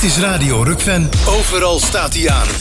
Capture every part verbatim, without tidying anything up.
Dit is Radio Rukven. Overal staat hij aan.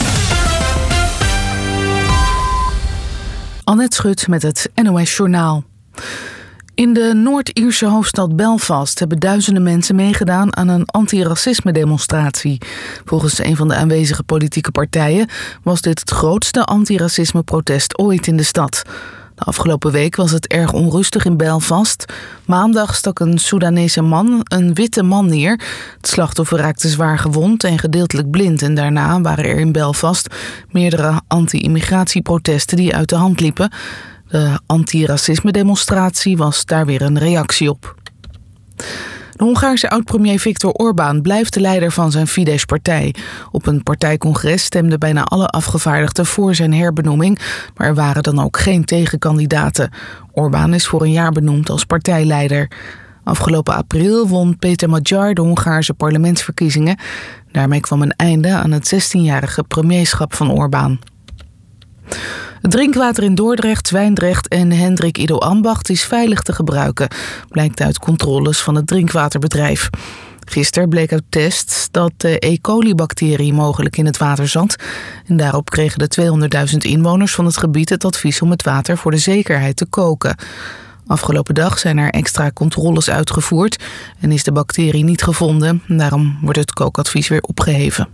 Annette Schut met het N O S Journaal. In de Noord-Ierse hoofdstad Belfast hebben duizenden mensen meegedaan aan een antiracisme-demonstratie. Volgens een van de aanwezige politieke partijen was dit het grootste antiracisme-protest ooit in de stad. De afgelopen week was het erg onrustig in Belfast. Maandag stak een Soedanese man een witte man neer. Het slachtoffer raakte zwaar gewond en gedeeltelijk blind. En daarna waren er in Belfast meerdere anti-immigratieprotesten die uit de hand liepen. De antiracisme-demonstratie was daar weer een reactie op. De Hongaarse oud-premier Viktor Orbán blijft de leider van zijn Fidesz-partij. Op een partijcongres stemden bijna alle afgevaardigden voor zijn herbenoeming, maar er waren dan ook geen tegenkandidaten. Orbán is voor een jaar benoemd als partijleider. Afgelopen april won Peter Magyar de Hongaarse parlementsverkiezingen. Daarmee kwam een einde aan het zestienjarige premierschap van Orbán. Het drinkwater in Dordrecht, Zwijndrecht en Hendrik Ido Ambacht is veilig te gebruiken, blijkt uit controles van het drinkwaterbedrijf. Gisteren bleek uit tests dat de E. coli-bacterie mogelijk in het water zat. En daarop kregen de tweehonderdduizend inwoners van het gebied het advies om het water voor de zekerheid te koken. Afgelopen dag zijn er extra controles uitgevoerd en is de bacterie niet gevonden. Daarom wordt het kookadvies weer opgeheven.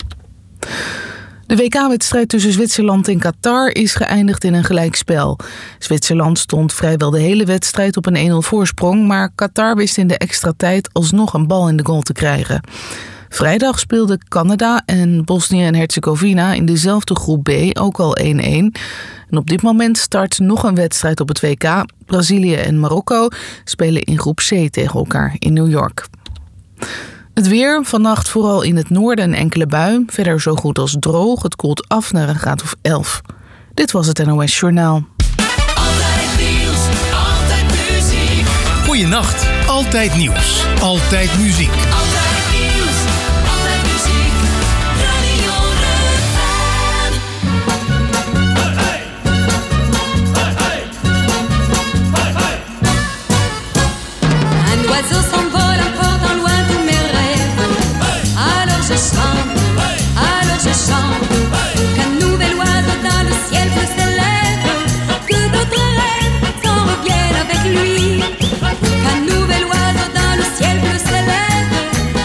De W K-wedstrijd tussen Zwitserland en Qatar is geëindigd in een gelijkspel. Zwitserland stond vrijwel de hele wedstrijd op een één nul voorsprong, maar Qatar wist in de extra tijd alsnog een bal in de goal te krijgen. Vrijdag speelden Canada en Bosnië en Herzegovina in dezelfde groep B ook al één-één. En op dit moment start nog een wedstrijd op het W K. Brazilië en Marokko spelen in groep C tegen elkaar in New York. Het weer, vannacht vooral in het noorden een enkele bui. Verder zo goed als droog. Het koelt af naar een graad of elf. Dit was het N O S Journaal. Altijd nieuws, altijd muziek. Goeienacht. Altijd nieuws. Altijd muziek. Altijd nieuws, altijd muziek. Radio Rukven. Hey, hey. Hey, hey. Hey, hey. Un oiseau s'envole encore dans loin de mes rêves. Alors je chante, alors je chante. Qu'un nouvel oiseau dans le ciel bleu s'élève. Que d'autres rêves s'en reviennent avec lui. Qu'un nouvel oiseau dans le ciel bleu s'élève.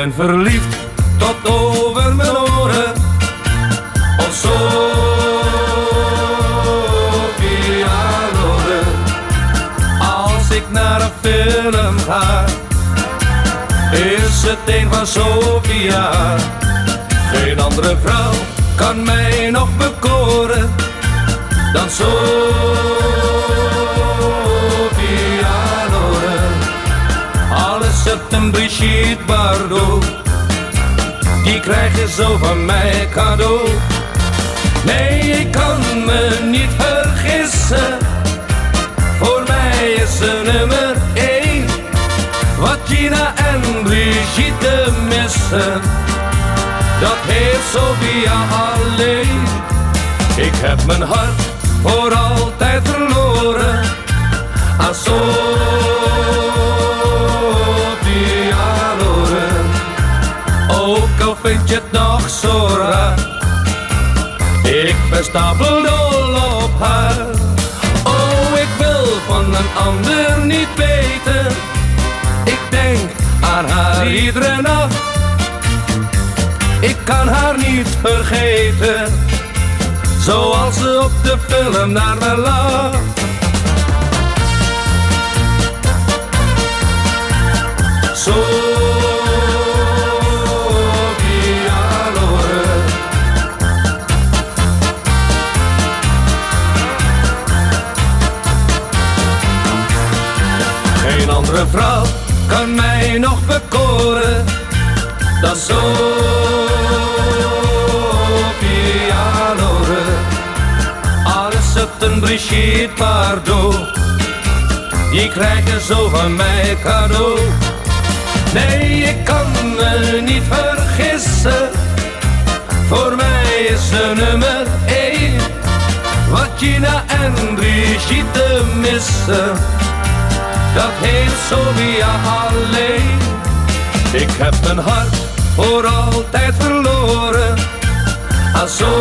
ben verliefd tot over mijn oren op Sophia Loren. Als ik naar een film ga, is het een van Sophia. Geen andere vrouw kan mij nog bekoren dan Sophia Loren. Al is het een Brigitte Bardot, die krijg je zo van mij cadeau. Nee, ik kan me niet vergissen, voor mij is ze nummer één. Wat Gina en Brigitte missen, dat heeft Sophia alleen. Ik heb mijn hart voor altijd verloren aan Sophia Loren. Ook al vind je het nog zo raar, ik ben stapeldol op haar. Oh, ik wil van een ander niet weten, ik denk aan haar iedere nacht. Ik kan haar niet vergeten, zoals ze op de film naar me lacht. Sophia Loren. Geen andere vrouw kan mij nog bekoren dan Sophia Loren. Al is het een Brigitte Bardot, die krijg je zo van mij cadeau. Nee, ik kan me niet vergissen, voor mij is ze nummer één. Wat Gina en Brigitte missen, dat heeft Sophia alleen. Ik heb mijn hart voor altijd verloren aan Sophia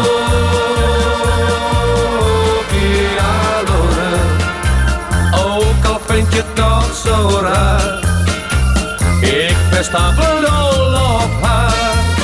Loren. Ook al vind je het nog zo raar, ik ben stapeldol op haar.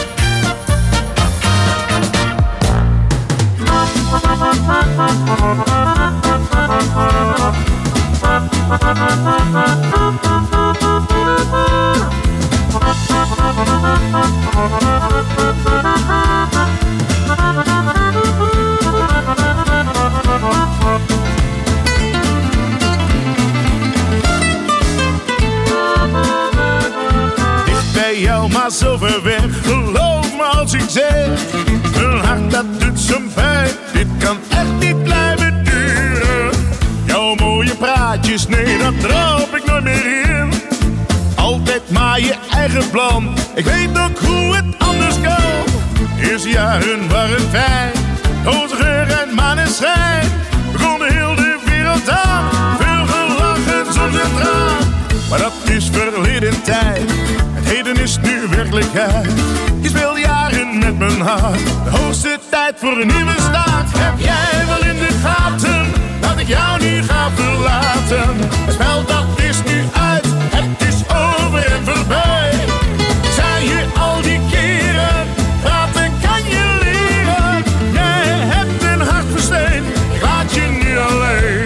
Dicht bij jou, maar zo ver weg. Geloof me als ik zeg, een hart dat doet zijn pijn. Dit kan echt niet blijven duren. Jouw mooie praatjes, nee, dat trap ik nooit meer in. Altijd maar je eigen plan, ik weet ook hoe het anders kan. Eerste jaren waren fijn, roze geur en maneschijn. Begonnen heel de wereld aan, veel gelachen, soms een traan. Maar dat is verleden tijd, het heden is nu werkelijkheid. Je speelt jaren met mijn hart, de hoogste tijd voor een nieuwe start. Heb jij wel in de gaten, dat ik jou nu ga verlaten? Het spel dat is nu uit, het is over en voorbij. Ik zei je al die keren, praten kan je leren. Jij hebt een hart versteend, ik laat je nu alleen.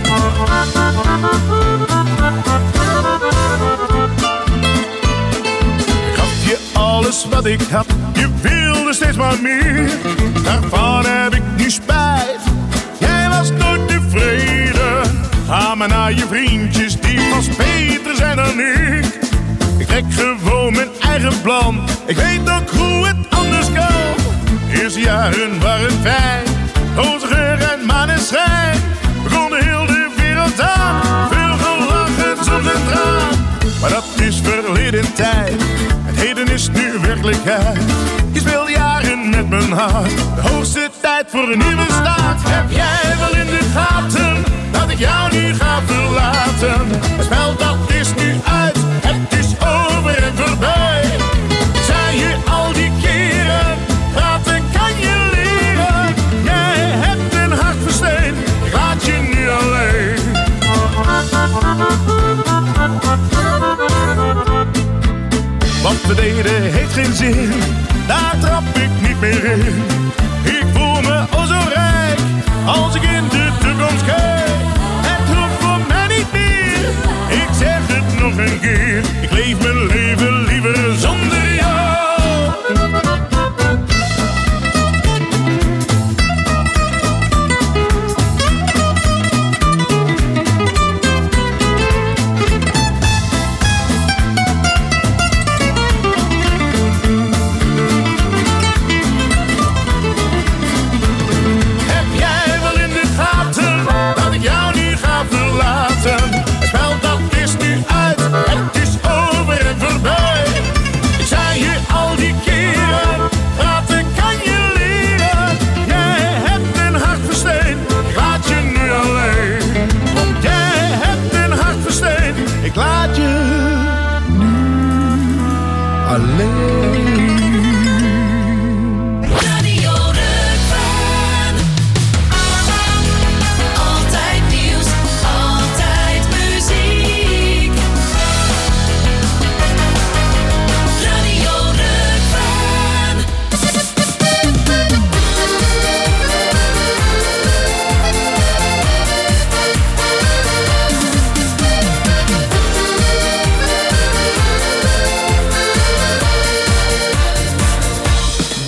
Ik gaf je alles wat ik had, je wilde steeds maar meer. Daarvan heb ik nu spijt, jij was nooit tevreden. Ga maar naar je vriendjes, die vast beter zijn dan ik. Ik trek gewoon mijn eigen plan, ik weet ook hoe het anders kan. Eerste jaren waren fijn, roze geur en maneschijn. Begonnen heel de wereld aan, veel gelachen, soms een traan. Maar dat is verleden tijd, het heden is nu werkelijkheid. Je speelt jaren met mijn hart, de hoogste tijd voor een nieuwe start. Heb jij wel in de gaten, dat ik jou nu ga verlaten? Het spel dat is nu uit, het is over en voorbij. Ik zei je al die keren, praten kan je leren. Jij hebt een hart versteend, ik laat je nu alleen. Wat we deden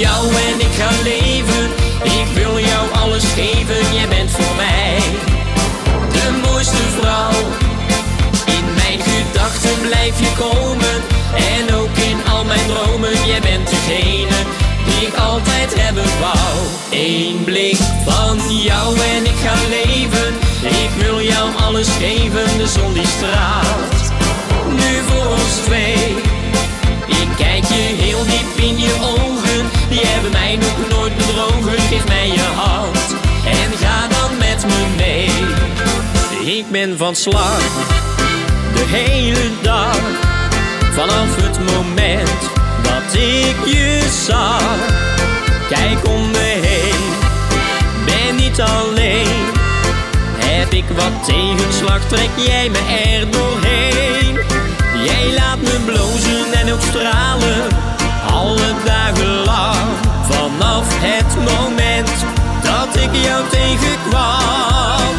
jou en ik ga leven. Ik wil jou alles geven, jij bent voor mij de mooiste vrouw. In mijn gedachten blijf je komen en ook in al mijn dromen. Jij bent degene die ik altijd hebben wou. Eén blik van jou en ik ga leven. Ik wil jou alles geven, de zon die straalt nu voor ons twee. Ik kijk je heel diep in je ogen, die hebben mij nog nooit bedrogen. Geef mij je hand en ga dan met me mee. Ik ben van slag de hele dag, vanaf het moment dat ik je zag. Kijk om me heen, ben niet alleen. Heb ik wat tegenslag, trek jij me er doorheen. Jij laat me blozen en ook stralen, alle dagen lang. Vanaf het moment dat ik jou tegenkwam.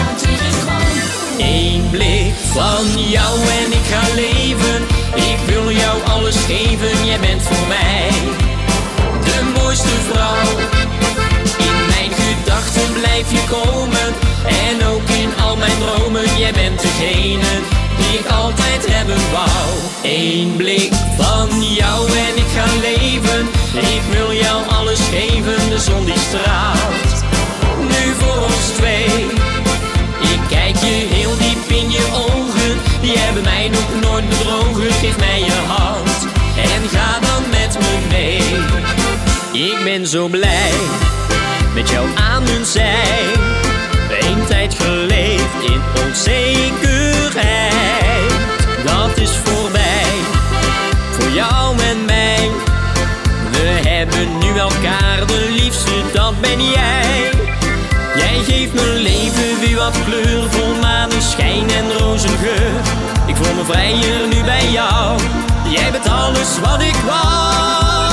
Eén blik van jou en ik ga leven. Ik wil jou alles geven, jij bent voor mij de mooiste vrouw. In mijn gedachten blijf je komen en ook in al mijn dromen. Jij bent degene die ik altijd hebben wou. Eén blik van jou en ik ga leven. Ik wil jou alles geven, de zon die straalt nu voor ons twee. Ik kijk je heel diep in je ogen, die hebben mij nog nooit bedrogen. Geef mij je hand en ga dan met me mee. Ik ben zo blij met jou aan mijn zij. Een tijd geleefd in onzekerheid, dat is voorbij, voor jou en mij. We hebben nu elkaar, de liefste, dat ben jij. Jij geeft mijn leven weer wat kleur, vol maneschijn en rozengeur. Ik voel me vrijer nu bij jou, jij bent alles wat ik wou.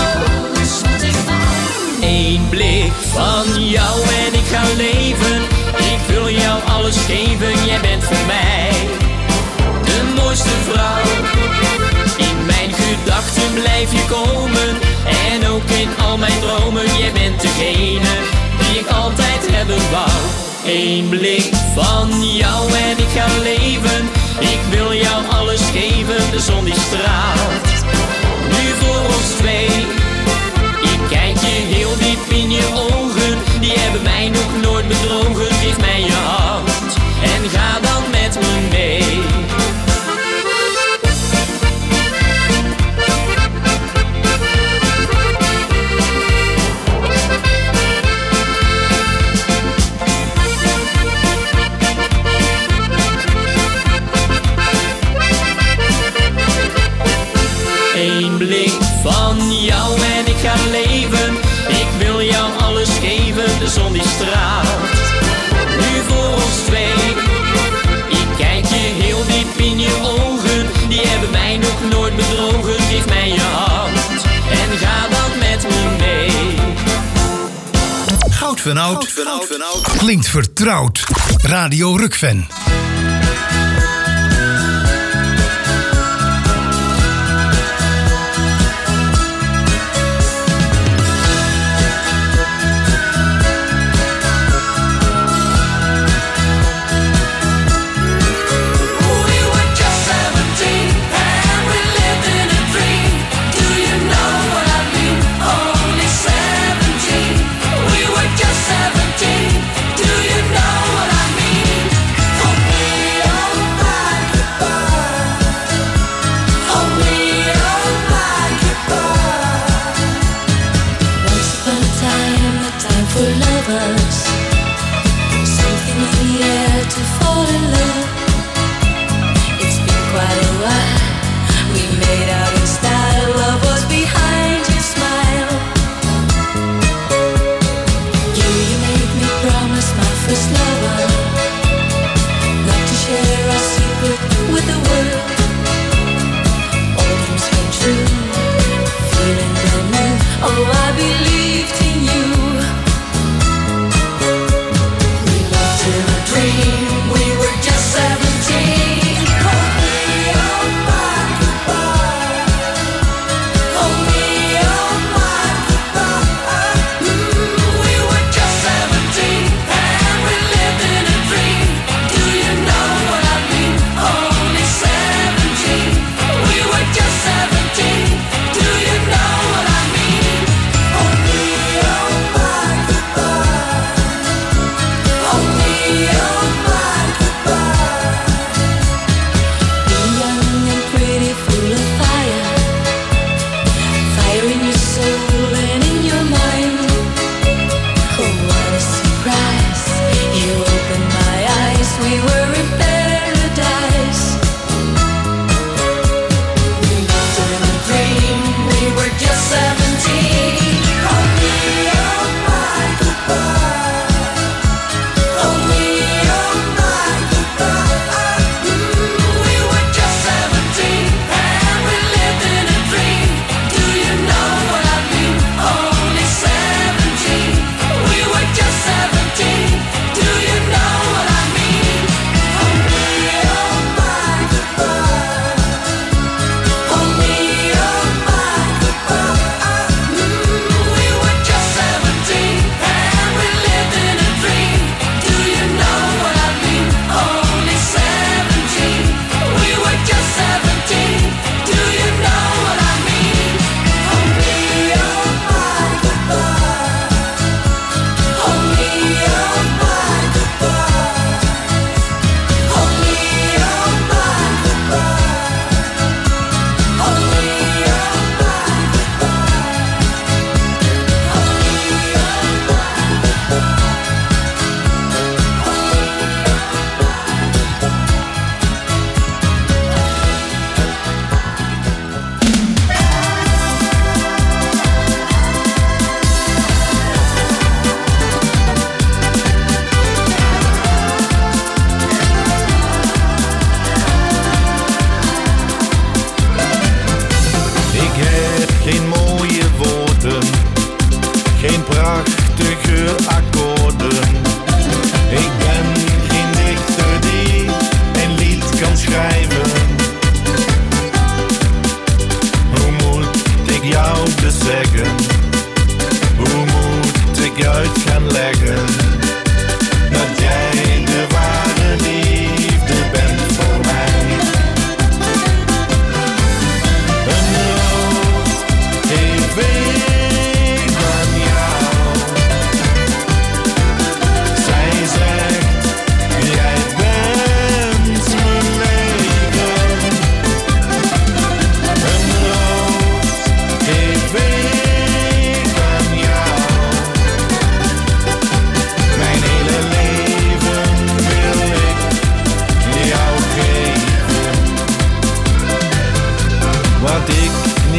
Eén blik van jou en ik ga leven. Ik wil jou alles geven, jij bent voor mij de mooiste vrouw. In mijn gedachten blijf je komen en ook in al mijn dromen. Jij bent degene die ik altijd hebben wou. Eén blik van jou en ik ga leven. Ik wil jou alles geven, de zon die straalt nu voor ons twee. Ik kijk je heel diep in je ogen, die hebben mij nog nooit bedrogen. Geef mij je hand en ga dan met me mee. Eén blik van jou en ik ga leven. Ik wil jou alles geven, de zon die straalt nu voor ons twee. Ik kijk je heel diep in je ogen, die hebben mij nog nooit bedrogen. Geef mij je hand en ga dan met me mee. Goud van Oud klinkt vertrouwd. Radio Rukven. Do you know what I mean?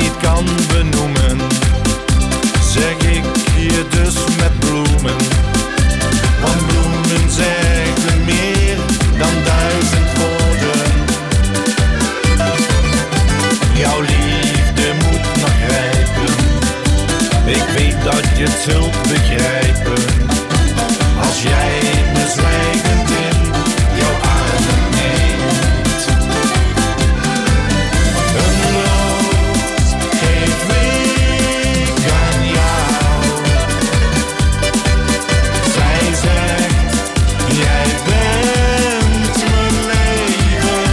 niet kan benoemen, zeg ik je dus met bloemen. Want bloemen zeggen meer dan duizend woorden. Jouw liefde moet nog rijpen, ik weet dat je het zult begrijpen. Als jij me zwijgend in jouw armen neemt. Een roos geef ik aan jou. Zij zegt, jij bent mijn leven.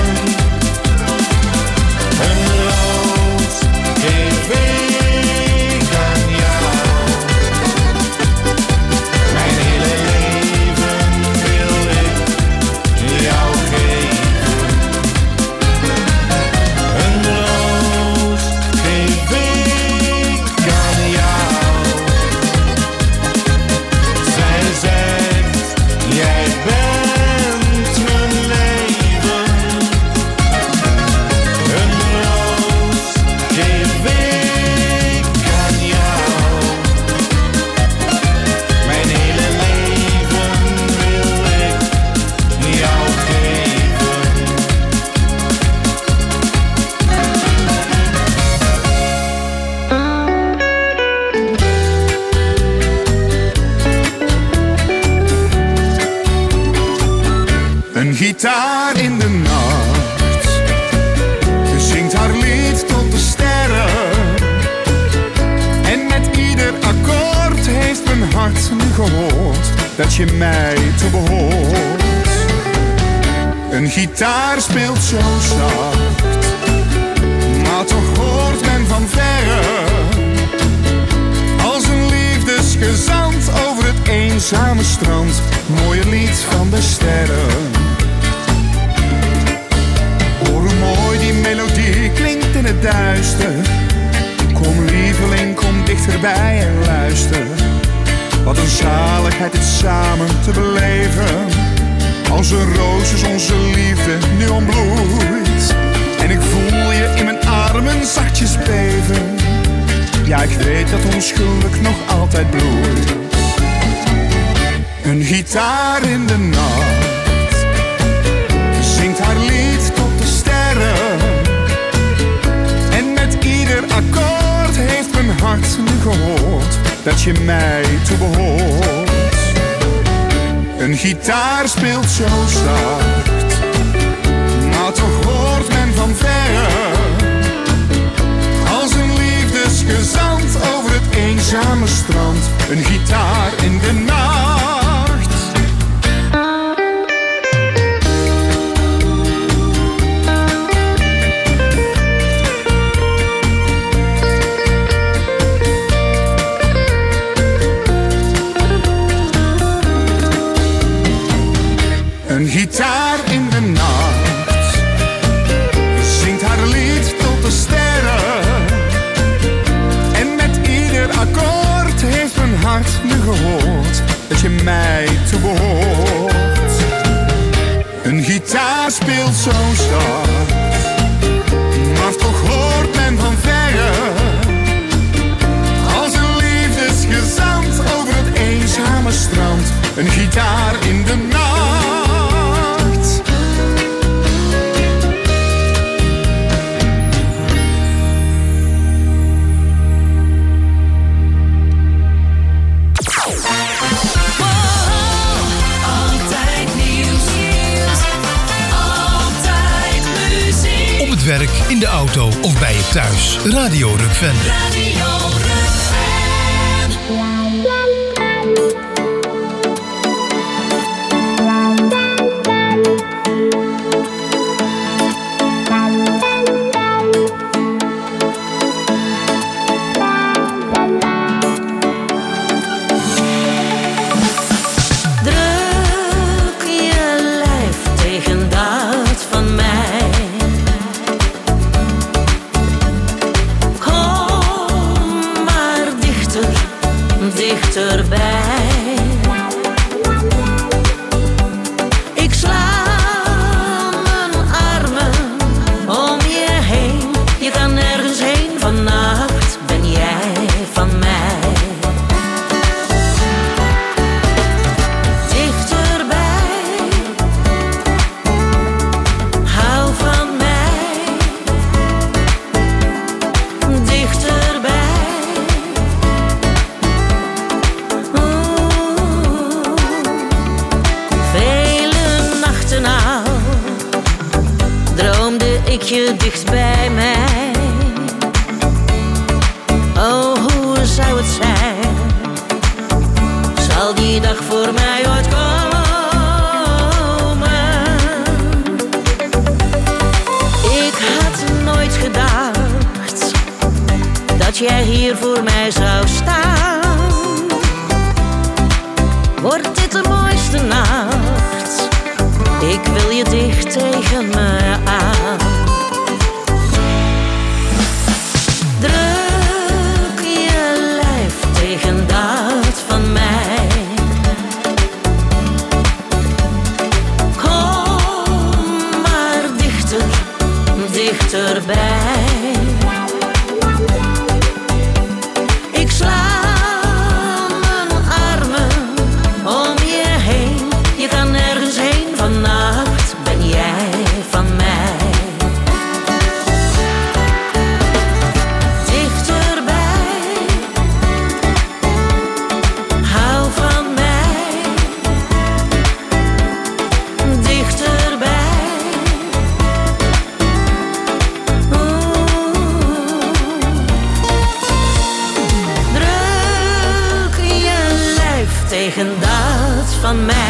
Een roos geef ik aan jou. Mijn hele leven wil ik jou geven. Een roos geef ik aan jou. Zij zegt, jij bent mijn leven. Een roos geef ik aan jou. Mijn hele leven wil ik jou geven. Een gitaar in de nacht, ze zingt haar lied tot de sterren. En met ieder akkoord heeft mijn hart nu gehoord dat je mij toebehoort. Een gitaar speelt zo zacht, maar toch hoort men van verre. Als een liefdesgezant over het eenzame strand, mooie lied van de sterren. Hoor hoe mooi die melodie klinkt in het duister. Kom lieveling, kom dichterbij en luister. Wat een zaligheid het samen te beleven. Als een roos is onze liefde nu ontbloeit. En ik voel je in mijn armen zachtjes beven. Ja, ik weet dat ons geluk nog altijd bloeit. Een gitaar in de nacht, zingt haar lied tot de sterren. En met ieder akkoord heeft mijn hart nu gehoord dat je mij toebehoort. Een gitaar speelt zo zacht, maar toch hoort men van verre. Als een liefdesgezant over het eenzame strand, een gitaar in de nacht. Een gitaar in de nacht, zingt haar lied tot de sterren. En met ieder akkoord heeft mijn hart nu gehoord dat je mij toebehoort. Een gitaar speelt zo zacht, maar toch hoort men van verre. Als een liefdesgezant over het eenzame strand, een gitaar in de nacht. Werk, in de auto of bij je thuis. Radio Rukven. Radio Druk je lijf tegen dat van mij. Dichterbij. Ik sla mijn armen om je heen. Je kan nergens heen vanavond. bij mij. Oh, hoe zou het zijn? Zal die dag voor mij ooit komen? Ik had nooit gedacht dat jij hier voor mij zou staan. Wordt dit de mooiste nacht? Ik wil je dicht tegen me aan. Druk je lijf tegen dat van mij. Kom maar dichter, dichterbij. Ik sla mijn armen om je heen. Je kan nergens heen, vannacht ben jij van mij. Dichterbij, hou van mij. Dichterbij. Oeh. Druk je lijf tegen dat van mij.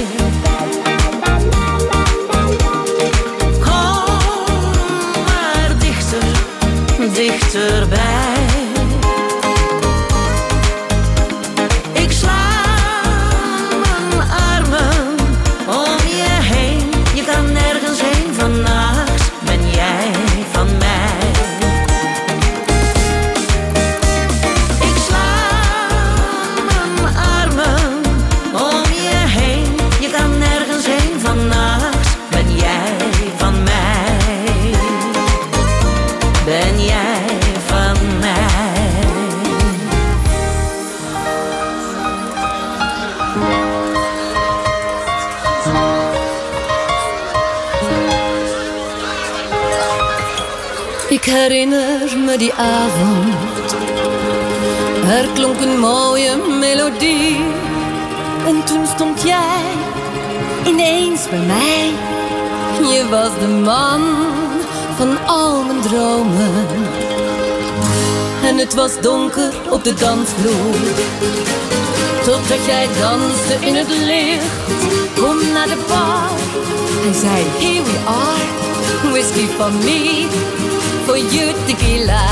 Dichterbij. Ik sla mijn armen om je heen. Je kan nergens heen, vannacht ben jij van mij. Ik sla mijn armen om je heen. Je kan nergens heen, vannacht ben jij van mij. Ben jij van mij? Ik herinner me die avond. Er klonk een mooie melodie. En toen stond jij ineens bij mij. Je was de man van al mijn dromen. En het was donker op de dansvloer. Totdat jij danste in het licht. Kom naar de bar. Hij zei, here we are. Whisky for me, for you tequila.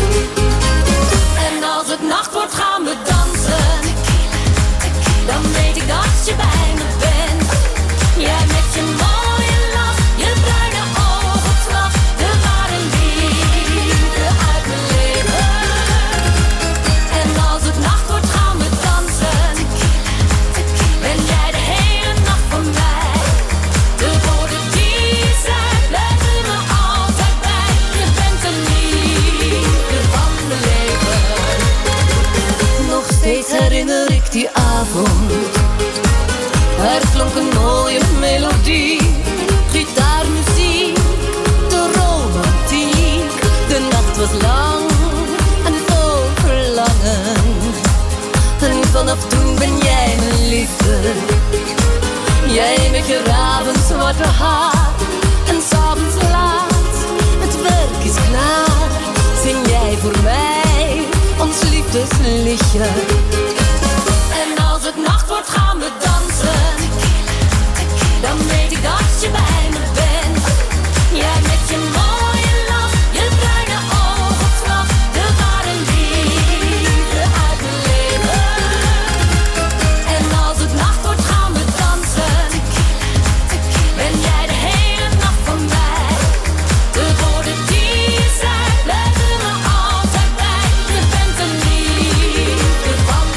En als het nacht wordt gaan we dansen. Dan weet ik dat je bij me bent. Jij met je mooie lach, je bruine oogopslag. De ware liefde uit mijn leven. En als het nacht wordt gaan we dansen. Ben jij de hele nacht van mij. De woorden die je zei blijven me altijd bij. Je bent de liefde van mijn leven. Nog steeds herinner ik die avond. Er klonk een mooie melodie. Gitaarmuziek, de romantiek. De nacht was lang en vol verlangen. En vanaf toen ben jij mijn liefde. Jij met je ravenzwarte haar. En s'avonds laat, het werk is klaar. Zing jij voor mij ons liefdesliedje. En als het nacht wordt gaan we dansen. Dan weet ik dat je bij me bent. Jij met je mooie lach, je bruine oogopslag. De ware liefde uit mijn leven. En als het nacht wordt gaan we dansen. Ben jij de hele nacht van mij. De woorden die je zei blijven me altijd bij. Je bent de liefde van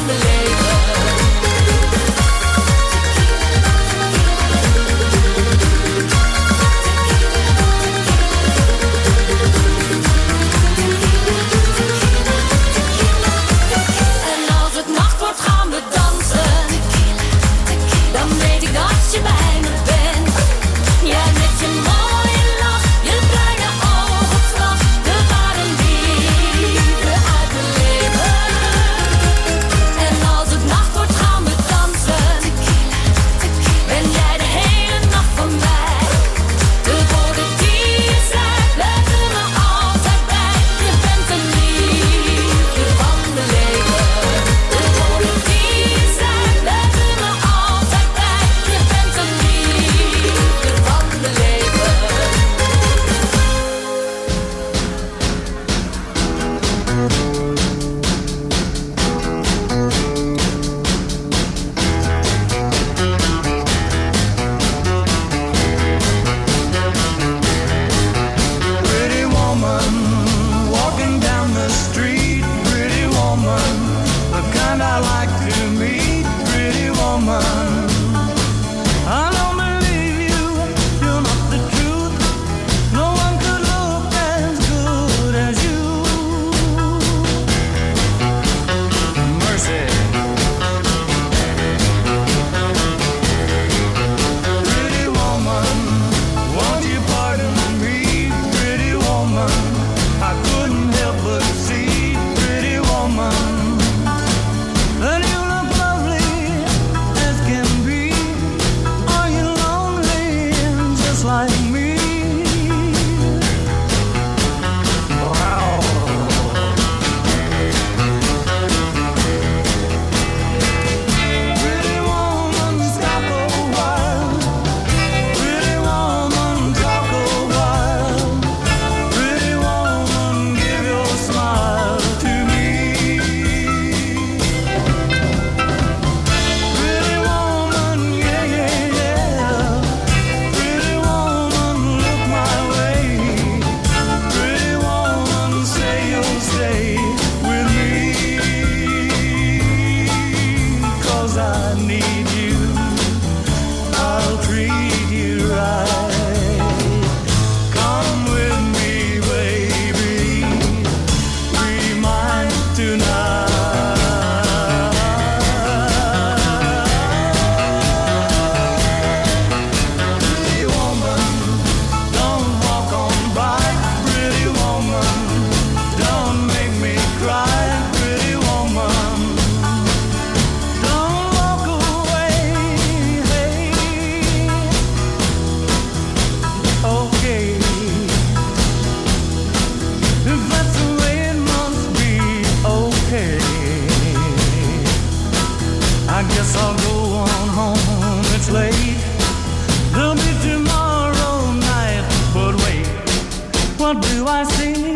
I see.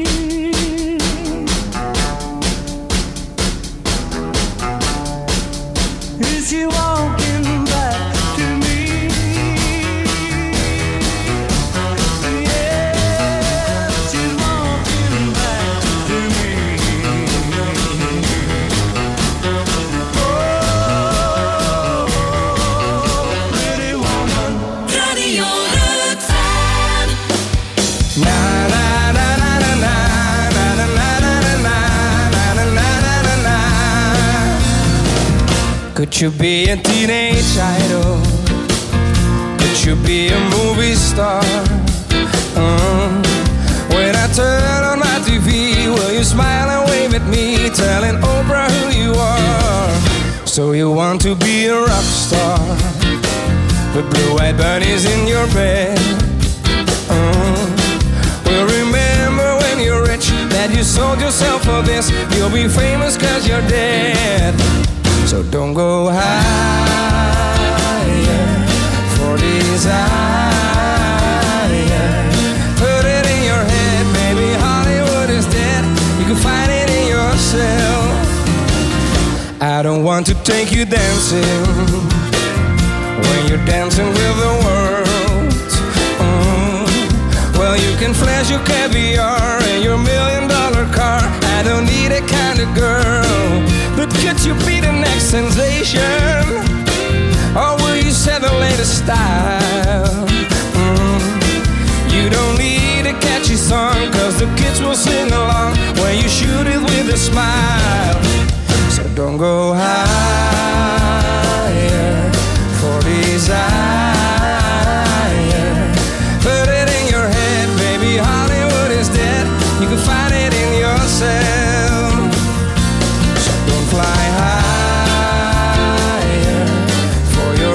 Is she walking back to me? Yeah, she's walking back to me. Oh, pretty woman. Radio Rutland. Na na na na na na na na na na na na na na na. Could you be a teenage idol? Could you be a movie star? Mm. When I turn on my T V, will you smile and wave at me, telling Oprah who you are? So you want to be a rock star, with blue-eyed bunnies in your bed. Mm. Well, remember when you're rich, that you sold yourself for this. You'll be famous cause you're dead. So don't go higher for desire. Put it in your head, baby, Hollywood is dead. You can find it in yourself. I don't want to take you dancing when you're dancing with the world. Mm. Well, you can flash your caviar and your million dollar car. I don't need a kind of girl, but could you be the next sensation? Or will you set the latest style? Mm. You don't need a catchy song, cause the kids will sing along when you shoot it with a smile. So don't go higher for desire. Put it in your head, baby, Hollywood is dead. You can find it in yourself. So don't fly higher for your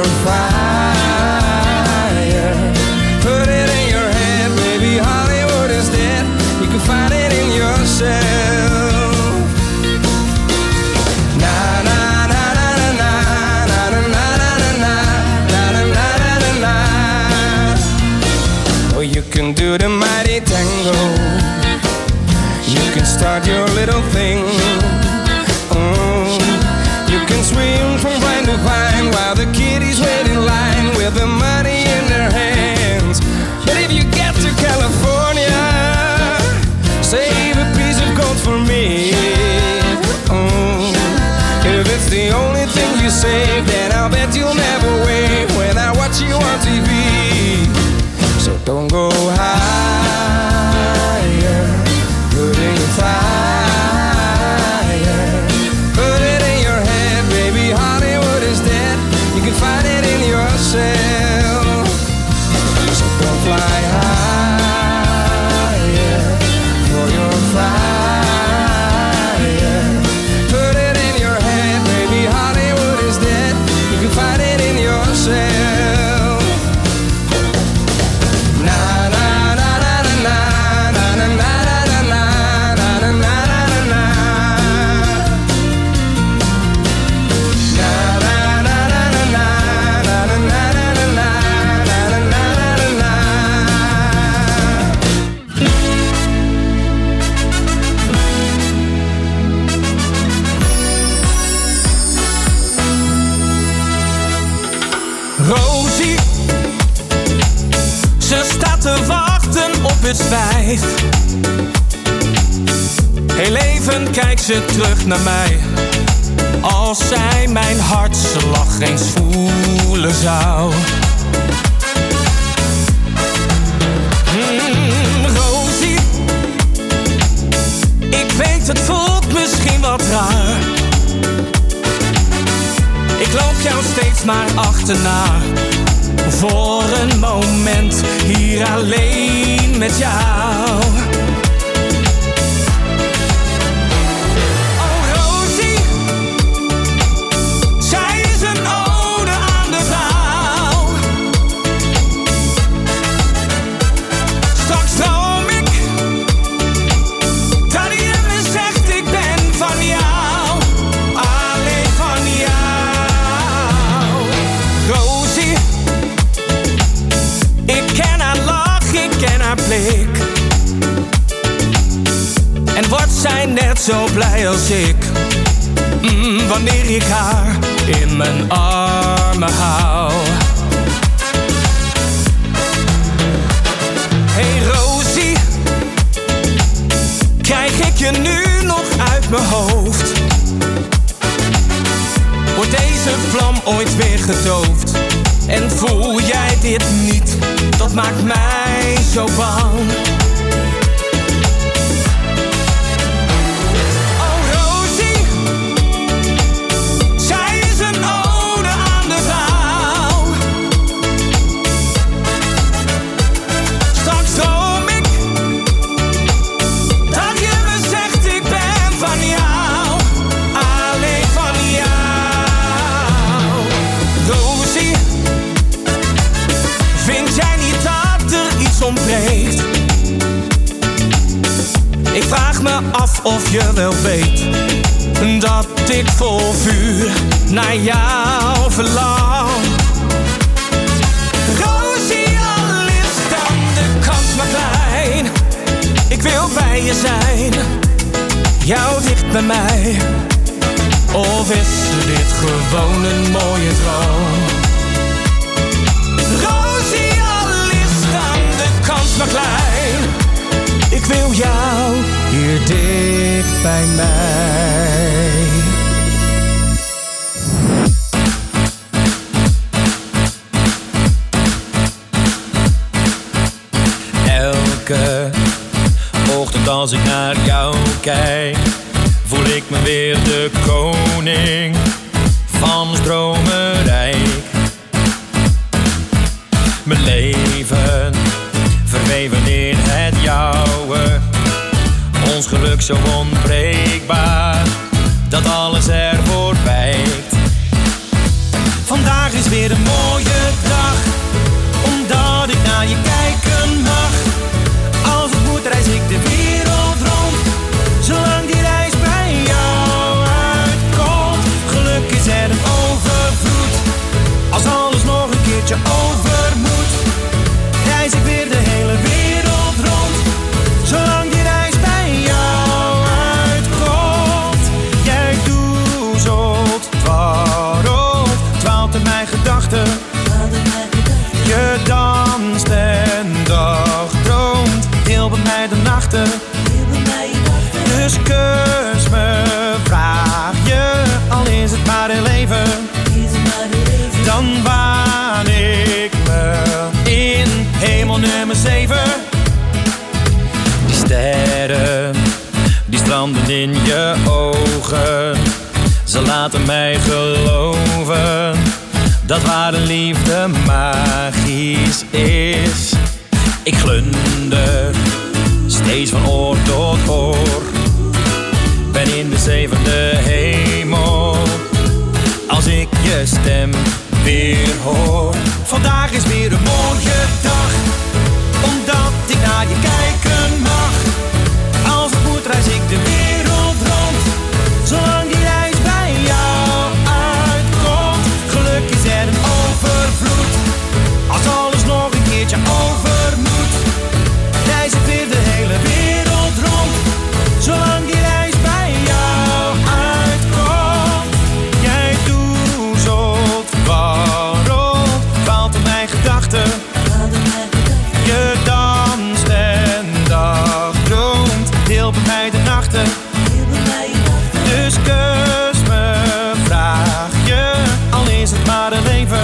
fire. Put it in your head, baby, Hollywood is dead. You can find it in yourself. Na na na na na na na na na na na na na na. Oh, you can do the mighty tango. You can start your little thing. Mm. You can swim from vine to vine while the kiddies wait in line with the money in their hands. But if you get to California, save a piece of gold for me. Mm. If it's the only thing you save, then I'll bet you'll never wait when I watch you on T V. So don't go higher, put in your fire. Put it in your head, baby, Hollywood is dead. You can find it in yourself. So don't fly higher for your fire. Put it in your head, baby, Hollywood is dead. You can find it in yourself. Na na na na na na na na na na na na na na na. Na na na na na na na na na na na na. Rosie, ze staat te wachten op het spijt. Heel even kijkt ze terug naar mij. Als zij mijn hartslag eens voelen zou. Mm, Rosie, ik weet het voelt misschien wat raar. Ik loop jou steeds maar achterna. Voor een moment hier alleen met jou. Oh Rosie, zij is een ode aan de vrouw. Straks droom ik dat hij me zegt ik ben van jou. Alleen van jou. Rosie, ik ken haar lach, ik ken haar blik. En wordt zij net zo blij als ik, mm, wanneer ik haar in mijn armen hou. Hey Rosie, krijg ik je nu nog uit mijn hoofd? Wordt deze vlam ooit weer gedoofd? En voel jij dit niet? Dat maakt mij zo bang. Oh Rosie, zij is een ode aan de vrouw. Straks droom ik dat je me zegt ik ben van jou, alleen van jou. Rosie, vind jij niet dat er iets ontbreekt? Ik vraag me af of je wel weet dat ik vol vuur naar jou verlang. Rosie, al is dan de kans maar klein, ik wil bij je zijn, jou dicht bij mij. Of is dit gewoon een mooie droom? Rosie, al is dan de kans maar klein, ik wil jou hier dicht bij mij. Elke ochtend als ik naar jou kijk, voel ik me weer de koning van ons dromenrijk. Mijn leven verweven in het jouwe, ons geluk zo onbreekbaar dat alles ervoor wijkt. Vandaag is weer een mooie dag, omdat ik naar je kijken mag. Als het moet reis ik de wereld rond, zolang die reis bij jou uitkomt. Geluk is er een overvloed, als alles nog een keertje over moet. Reis ik weer de hele wereld rond, zolang die reis bij jou uitkomt. Jij doezelt, dwarrelt, dwaalt in mijn gedachten. Je danst en dagdroomt, heel bij mij de nachten. Dus kus me, vraag je, al is het maar een leven. Dan waan ik me in hemel nummer zeven. Die sterren, die stranden in je ogen, ze laten mij geloven dat ware liefde magisch is. Ik glunder steeds van oor tot oor, ben in de zevende hemel als ik je stem weer hoor. Vandaag is weer een mooie dag, omdat ik naar je kijken mag. Als het moet reis ik de wereld rond, zolang die reis bij jou uitkomt. Geluk is er een overvloed, als alles nog een keertje over moet. Reis ik weer de hele wereld rond, zolang die reis bij jou uitkomt. Jij doezelt, dwarrelt, dwaalt in mijn gedachten. Je danst en dagdroomt, deel bij mij de nachten. Dus kus me, vraag je, al is het maar een leven.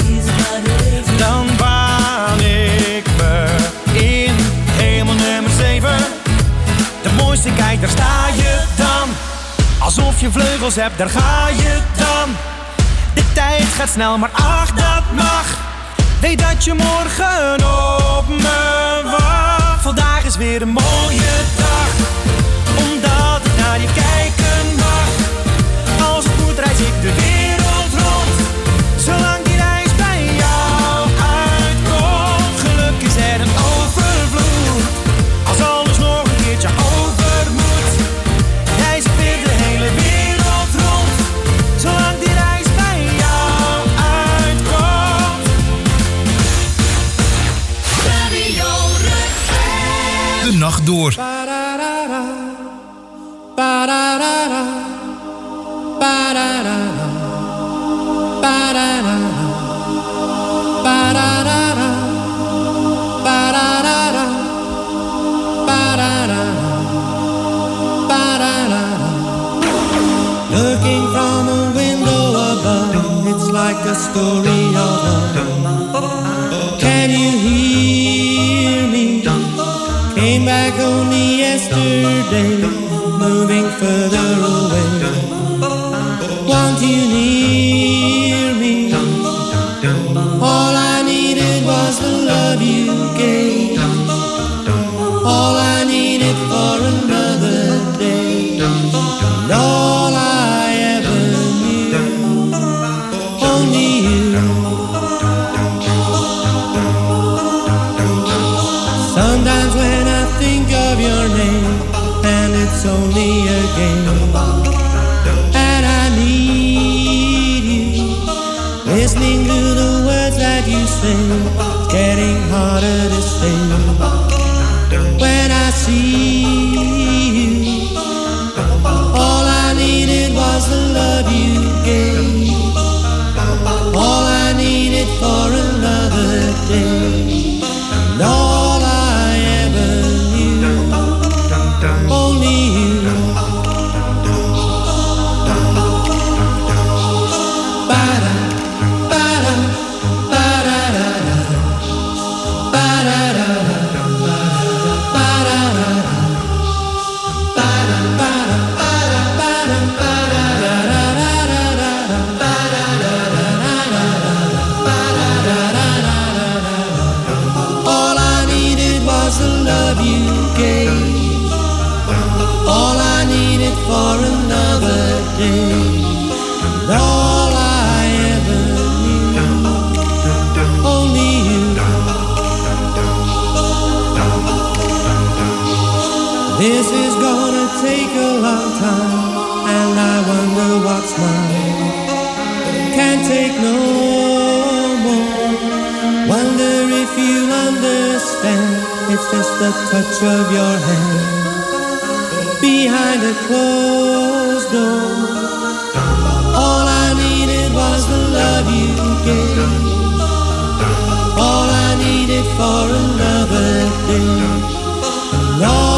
Dan waan ik me in hemel nummer zeven. De mooiste kijk, daar sta je dan, alsof je vleugels hebt, daar ga je dan. De tijd gaat snel, maar ach, dat mag. Weet dat je morgen op me wacht. Vandaag is weer een mooie dag, omdat ik naar je kijken mag. Als het moet reis ik de wereld rond, zolang die reis bij jou uitkomt. Geluk is er een overvloed, als alles nog een keertje over moet. Reis ik weer de hele wereld rond, zolang die reis bij jou uitkomt. De nacht door. Ba-da-da-da, ba-da-da-da, ba-da-da-da, ba-da-da-da, ba-da-da-da, ba-da-da-da, ba-da-da-da. Looking from a window above, it's like a story of love. Can you hear me? Came back only yesterday, moving further away. Want you near me? All I needed was the love you gave. All I needed for another day. And all I ever knew, only you. Sometimes when I think of your name, and it's only a game, and I need you. Listening to the words that you sing, it's getting harder to stay. When I see you, all I needed was the love you gave. All I needed for another day. And all I ever knew, only you. Ba-da, ba-da, ba-da-da-da, ba-da-da-da, ba-da-da-da, ba-da, ba-da, ba-da, ba-da, ba-da-da-da-da-da, ba-da-da-da-da-da. All I needed was the love you gave. All I needed for another day. And all I ever knew, only you. This is gonna take a long time, and I wonder what's mine. Can't take no more. Wonder if you understand. It's just the touch of your hand behind a closed door. All I needed was the love you gave. All I needed for another day. And all